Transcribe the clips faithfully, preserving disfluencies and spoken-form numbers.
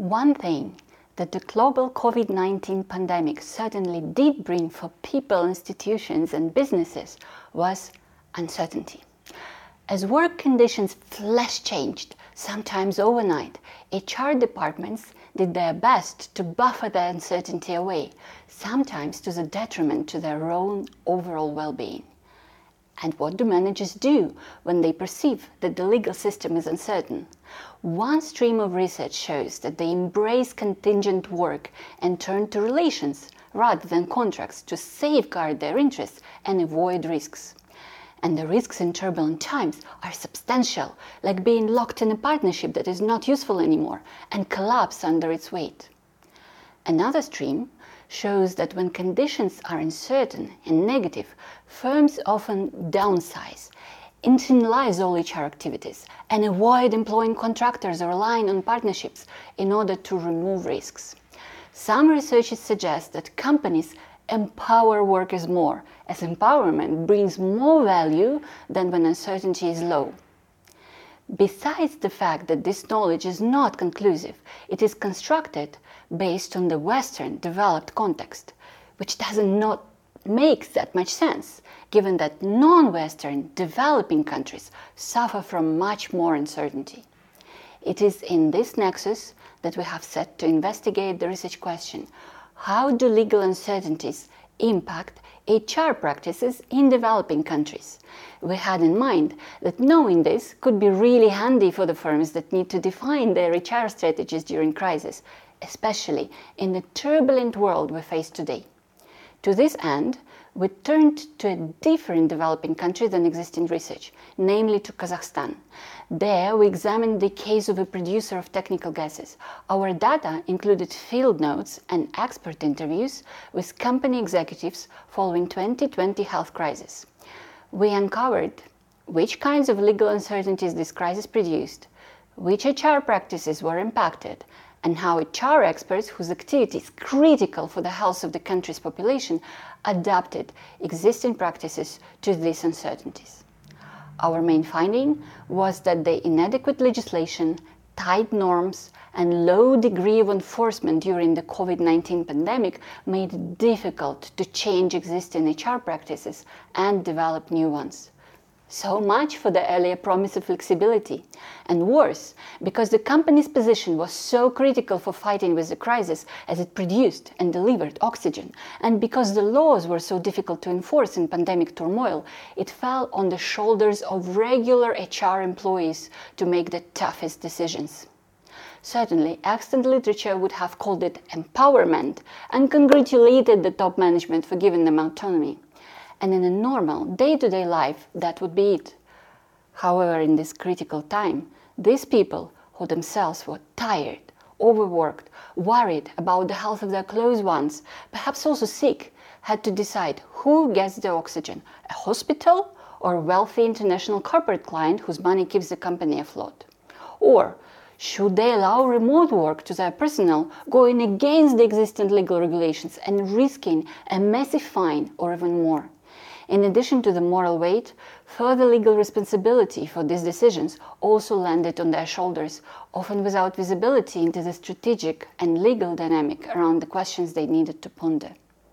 One thing that the global COVID nineteen pandemic certainly did bring for people, institutions and businesses was uncertainty. As work conditions flash changed, sometimes overnight, H R departments did their best to buffer the uncertainty away, sometimes to the detriment to their own overall well-being. And what do managers do when they perceive that the legal system is uncertain? One stream of research shows that they embrace contingent work and turn to relations rather than contracts to safeguard their interests and avoid risks. And the risks in turbulent times are substantial, like being locked in a partnership that is not useful anymore and collapse under its weight. Another stream shows that when conditions are uncertain and negative, firms often downsize, internalize all H R activities, and avoid employing contractors or relying on partnerships in order to remove risks. Some researchers suggest that companies empower workers more, as empowerment brings more value than when uncertainty is low. Besides the fact that this knowledge is not conclusive, it is constructed based on the Western developed context, which doesn't not make that much sense, given that non-Western developing countries suffer from much more uncertainty. It is in this nexus that we have set to investigate the research question: how do legal uncertainties impact H R practices in developing countries? We had in mind that knowing this could be really handy for the firms that need to define their H R strategies during crisis, especially in the turbulent world we face today. To this end, we turned to a different developing country than existing research, namely to Kazakhstan. There, we examined the case of a producer of technical gases. Our data included field notes and expert interviews with company executives following twenty twenty health crisis. We uncovered which kinds of legal uncertainties this crisis produced, which H R practices were impacted, and how H R experts, whose activity is critical for the health of the country's population, adapted existing practices to these uncertainties. Our main finding was that the inadequate legislation, tight norms, and low degree of enforcement during the COVID nineteen pandemic made it difficult to change existing H R practices and develop new ones. So much for the earlier promise of flexibility. And worse, because the company's position was so critical for fighting with the crisis as it produced and delivered oxygen, and because the laws were so difficult to enforce in pandemic turmoil, it fell on the shoulders of regular H R employees to make the toughest decisions. Certainly, extant literature would have called it empowerment and congratulated the top management for giving them autonomy. And in a normal, day-to-day life, that would be it. However, in this critical time, these people, who themselves were tired, overworked, worried about the health of their close ones, perhaps also sick, had to decide who gets the oxygen, a hospital or a wealthy international corporate client whose money keeps the company afloat. Or should they allow remote work to their personnel, going against the existing legal regulations and risking a massive fine or even more? In addition to the moral weight, further legal responsibility for these decisions also landed on their shoulders, often without visibility into the strategic and legal dynamic around the questions they needed to ponder.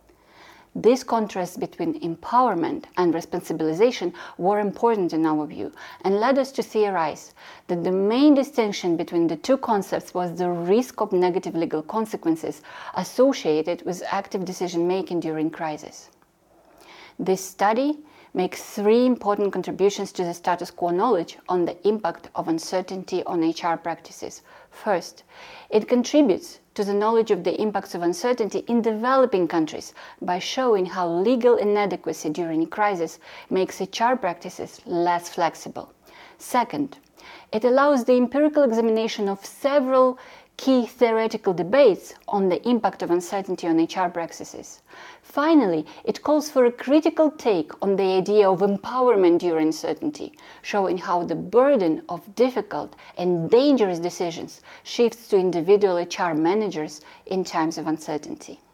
This contrast between empowerment and responsibilization were important in our view and led us to theorize that the main distinction between the two concepts was the risk of negative legal consequences associated with active decision-making during crisis. This study makes three important contributions to the status quo knowledge on the impact of uncertainty on H R practices. First, it contributes to the knowledge of the impacts of uncertainty in developing countries by showing how legal inadequacy during a crisis makes H R practices less flexible. Second, it allows the empirical examination of several key theoretical debates on the impact of uncertainty on H R practices. Finally, it calls for a critical take on the idea of empowerment during uncertainty, showing how the burden of difficult and dangerous decisions shifts to individual H R managers in times of uncertainty.